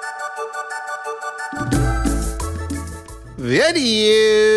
Diario.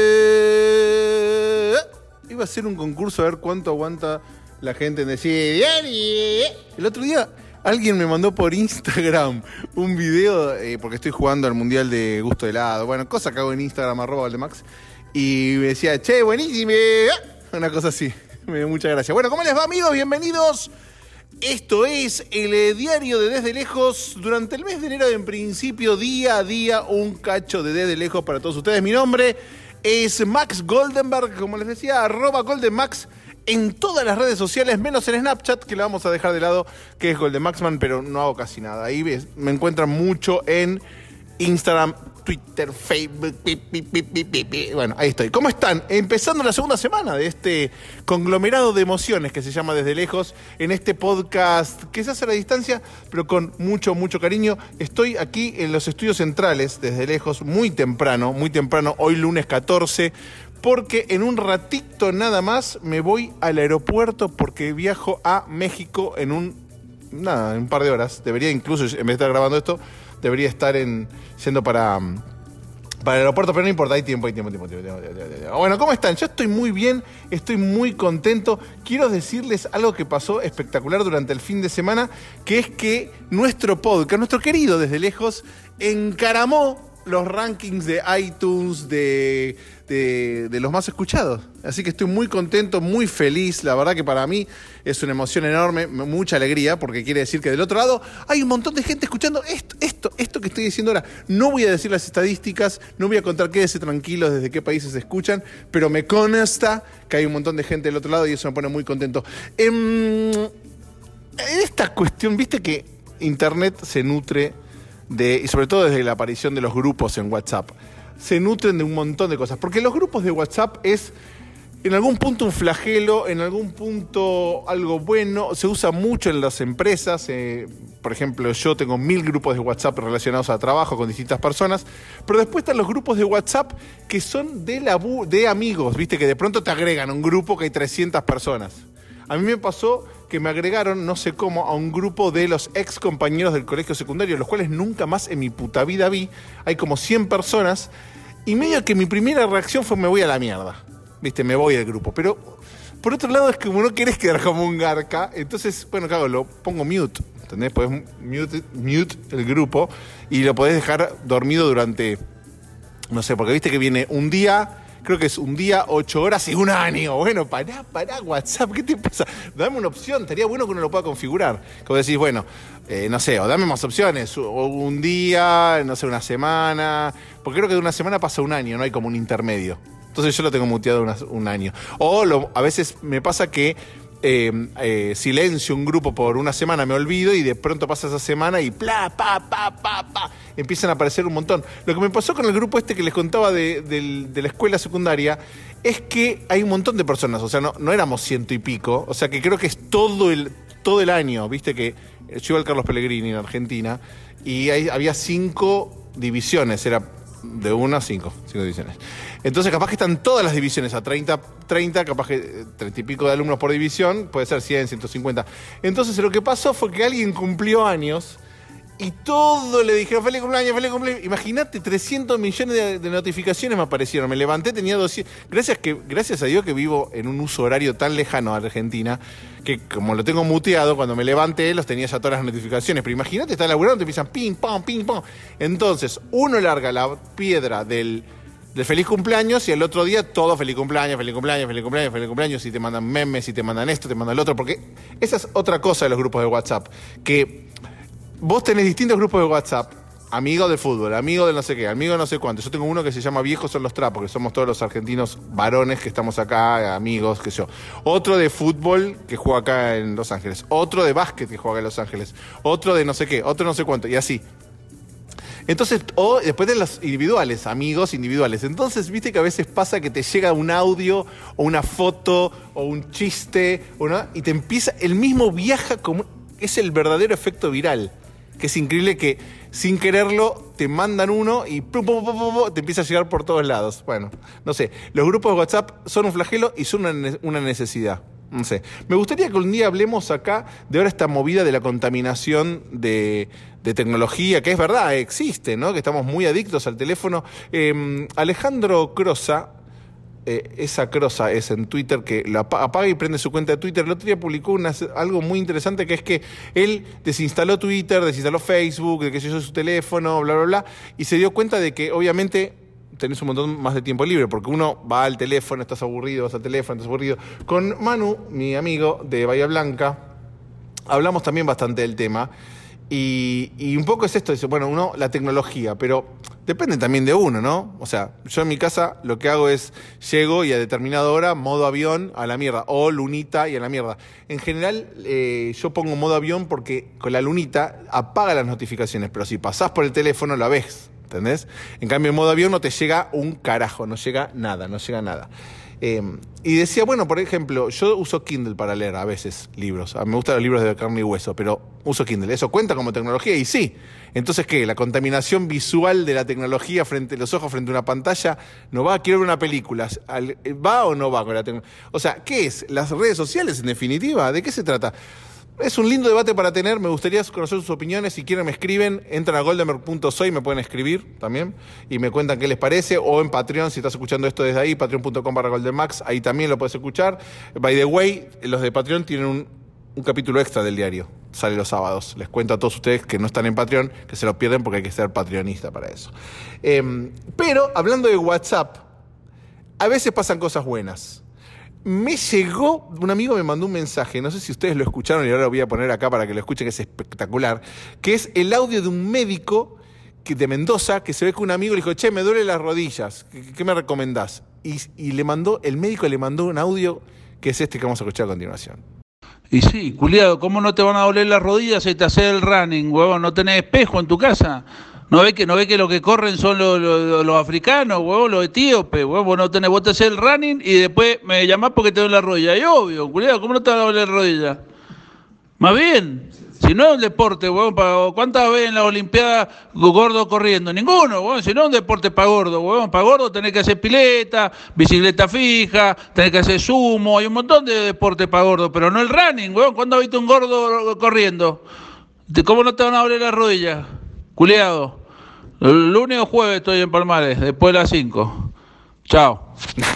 Iba a hacer un concurso a ver cuánto aguanta la gente en decir diario. El otro día alguien me mandó por Instagram un video, porque estoy jugando al Mundial de Gusto de Helado. Bueno, cosa que hago en Instagram, @Valdemax. Y me decía, che, buenísimo. Una cosa así. Me dio mucha gracia. Bueno, ¿cómo les va, amigos? Bienvenidos. Esto es el diario de Desde Lejos. Durante el mes de enero, en principio, día a día, un cacho de Desde Lejos para todos ustedes. Mi nombre es Max Goldenberg, como les decía, @GoldenMax en todas las redes sociales, menos en Snapchat, que la vamos a dejar de lado, que es GoldenMaxman, pero no hago casi nada. Ahí me encuentran mucho en Instagram, Twitter, Facebook. Bueno, ahí estoy. ¿Cómo están? Empezando la segunda semana de este conglomerado de emociones que se llama Desde Lejos, en este podcast que se hace a la distancia, pero con mucho, mucho cariño. Estoy aquí en los estudios centrales, Desde Lejos, muy temprano, hoy lunes 14, porque en un ratito nada más me voy al aeropuerto porque viajo a México en un par de horas. Debería incluso, en vez de estar grabando esto, debería estar yendo para el aeropuerto, pero no importa, hay tiempo. Bueno, ¿cómo están? Yo estoy muy bien, estoy muy contento. Quiero decirles algo que pasó espectacular durante el fin de semana, que es que nuestro podcast, nuestro querido Desde Lejos, encaramó los rankings de iTunes de los más escuchados. Así que estoy muy contento, muy feliz. La verdad que para mí es una emoción enorme, mucha alegría, porque quiere decir que del otro lado hay un montón de gente escuchando esto que estoy diciendo ahora. No voy a decir las estadísticas, no voy a contar, quédese tranquilos desde qué países se escuchan, pero me consta que hay un montón de gente del otro lado y eso me pone muy contento. En esta cuestión, viste que Internet se nutre y sobre todo desde la aparición de los grupos en WhatsApp, se nutren de un montón de cosas. Porque los grupos de WhatsApp es en algún punto un flagelo, en algún punto algo bueno, se usa mucho en las empresas. Por ejemplo, yo tengo 1000 grupos de WhatsApp relacionados a trabajo con distintas personas, pero después están los grupos de WhatsApp que son de amigos, viste, que de pronto te agregan a un grupo que hay 300 personas. A mí me pasó que me agregaron, no sé cómo, a un grupo de los ex compañeros del colegio secundario, los cuales nunca más en mi puta vida vi. Hay como 100 personas y medio que mi primera reacción fue me voy a la mierda. Viste, me voy del grupo. Pero por otro lado es que como no querés quedar como un garca, entonces, bueno, ¿qué hago? Lo pongo mute, ¿entendés? Podés mute el grupo y lo podés dejar dormido durante, no sé, porque viste que viene un día... Creo que es un día, 8 horas y un año. Bueno, pará, WhatsApp, ¿qué te pasa? Dame una opción, estaría bueno que uno lo pueda configurar. Como decís, bueno, no sé, o dame más opciones. O un día, no sé, una semana. Porque creo que de una semana pasa un año, no hay como un intermedio. Entonces yo lo tengo muteado un año. O a veces me pasa que silencio un grupo por una semana, me olvido y de pronto pasa esa semana y empiezan a aparecer un montón. Lo que me pasó con el grupo que les contaba de la escuela secundaria es que hay un montón de personas, o sea, no éramos 100 y pico, o sea que creo que es todo el año, viste que yo iba al Carlos Pellegrini en Argentina y había 5 divisiones, era de 1 a 5 divisiones. Entonces capaz que están todas las divisiones a 30, capaz que 30 y pico de alumnos por división, puede ser 100, 150. Entonces lo que pasó fue que alguien cumplió años y todo le dijeron feliz cumpleaños. Imagínate, 300 millones de notificaciones me aparecieron. Me levanté, tenía 200. Gracias a Dios que vivo en un uso horario tan lejano a Argentina, que como lo tengo muteado, cuando me levanté los tenía ya todas las notificaciones. Pero imagínate, estás laburando, te empiezan ping, pong. Entonces, uno larga la piedra del feliz cumpleaños y el otro día todo feliz cumpleaños, y te mandan memes, y te mandan esto, te mandan el otro, porque esa es otra cosa de los grupos de WhatsApp, que vos tenés distintos grupos de WhatsApp, amigos de fútbol, amigos de no sé qué, amigos de no sé cuánto. Yo tengo uno que se llama Viejos son los trapos, que somos todos los argentinos varones que estamos acá, amigos, qué sé yo. Otro de fútbol que juega acá en Los Ángeles, otro de básquet que juega acá en Los Ángeles, otro de no sé qué, otro no sé cuánto, y así. Entonces, o después de los individuales, amigos individuales. Entonces, viste que a veces pasa que te llega un audio o una foto o un chiste y te empieza, el mismo viaja como, es el verdadero efecto viral, que es increíble que sin quererlo te mandan uno y te empieza a llegar por todos lados. Bueno, no sé, los grupos de WhatsApp son un flagelo y son una necesidad. No sé. Me gustaría que un día hablemos acá de ahora esta movida de la contaminación de tecnología, que es verdad, existe, ¿no? Que estamos muy adictos al teléfono. Alejandro Crosa, esa Crosa es en Twitter, que la apaga y prende su cuenta de Twitter. El otro día publicó algo muy interesante, que es que él desinstaló Twitter, desinstaló Facebook, de que se hizo su teléfono, bla, bla, bla, y se dio cuenta de que obviamente tenés un montón más de tiempo libre, porque uno va al teléfono, estás aburrido, vas al teléfono, estás aburrido. Con Manu, mi amigo de Bahía Blanca, hablamos también bastante del tema. Y un poco es esto, dice, bueno, uno, la tecnología, pero depende también de uno, ¿no? O sea, yo en mi casa lo que hago es, llego y a determinada hora, modo avión, a la mierda, o lunita y a la mierda. En general, yo pongo modo avión porque con la lunita apaga las notificaciones, pero si pasás por el teléfono la ves, ¿entendés? En cambio, en modo avión no te llega un carajo, no llega nada. Y decía, bueno, por ejemplo, yo uso Kindle para leer a veces libros. Me gustan los libros de carne y hueso, pero uso Kindle. ¿Eso cuenta como tecnología? Y sí. Entonces, ¿qué? La contaminación visual de la tecnología frente a los ojos, frente a una pantalla, ¿no va? Quiero ver una película. ¿Va o no va con la tecnología? O sea, ¿qué es? ¿Las redes sociales, en definitiva? ¿De qué se trata? Es un lindo debate para tener, me gustaría conocer sus opiniones. Si quieren me escriben, entran a goldenberg.soy, me pueden escribir también y me cuentan qué les parece, o en Patreon, si estás escuchando esto desde ahí, patreon.com/goldenmax, ahí también lo puedes escuchar. By the way, los de Patreon tienen un capítulo extra del diario, sale los sábados. Les cuento a todos ustedes que no están en Patreon, que se lo pierden porque hay que ser patreonista para eso. Pero, hablando de WhatsApp, a veces pasan cosas buenas. Me llegó, un amigo me mandó un mensaje, no sé si ustedes lo escucharon y ahora lo voy a poner acá para que lo escuchen, que es espectacular, que es el audio de un médico de Mendoza, que se ve que un amigo le dijo, che, me duelen las rodillas, ¿qué me recomendás? Y el médico le mandó un audio que es este que vamos a escuchar a continuación. Y sí, culiado, ¿cómo no te van a doler las rodillas si te haces el running, huevón? ¿No tenés espejo en tu casa? ¿No ves que lo que corren son los africanos, huevón, los etíopes, huevón? Vos te haces el running y después me llamás porque te duele la rodilla. Y obvio, culiado, ¿cómo no te van a doler la rodilla? Más bien, si no es un deporte, huevón, ¿cuántas veces en las Olimpiadas gordo corriendo? Ninguno, huevón, si no es un deporte para gordo, huevón. Para gordo tenés que hacer pileta, bicicleta fija, tenés que hacer sumo, hay un montón de deportes para gordo, pero no el running, huevón. ¿Cuándo has visto un gordo corriendo? ¿Cómo no te van a doler las rodillas? Culiado. El lunes o jueves estoy en Palmares, después de las 5. Chao.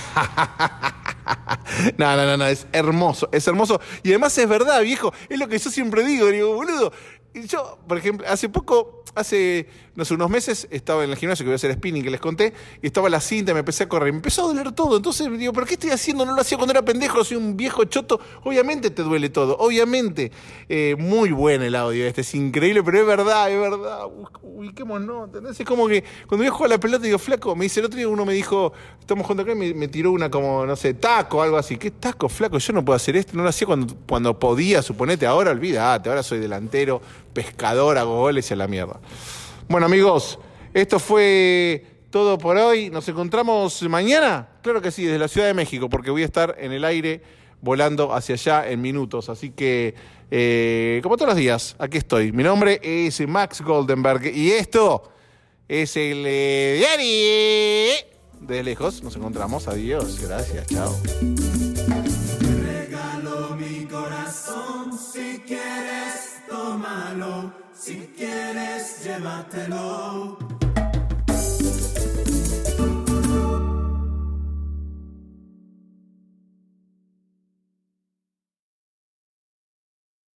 No, es hermoso. Y además es verdad, viejo, es lo que yo siempre digo, boludo. Y yo, por ejemplo, hace unos meses estaba en el gimnasio que voy a hacer spinning, que les conté, y estaba la cinta, me empecé a correr, me empezó a doler todo. Entonces digo, ¿pero qué estoy haciendo? No lo hacía cuando era pendejo, soy un viejo choto. Obviamente te duele todo, obviamente. Muy bueno el audio es increíble, pero es verdad. Ubiquémonos, ¿entendés? Es como que cuando yo juego a la pelota digo, flaco, me dice el otro día uno me dijo, estamos juntos acá y me tiró una como, no sé, taco o algo así. ¿Qué taco, flaco? Yo no puedo hacer esto, no lo hacía cuando podía, suponete, ahora olvídate, ahora soy delantero, pescador, hago goles y a la mierda. Bueno, amigos, esto fue todo por hoy. ¿Nos encontramos mañana? Claro que sí, desde la Ciudad de México, porque voy a estar en el aire volando hacia allá en minutos. Así que, como todos los días, aquí estoy. Mi nombre es Max Goldenberg y esto es el diario. De lejos nos encontramos. Adiós, gracias, chao. Mi corazón, si quieres, tómalo, si quieres, llévatelo.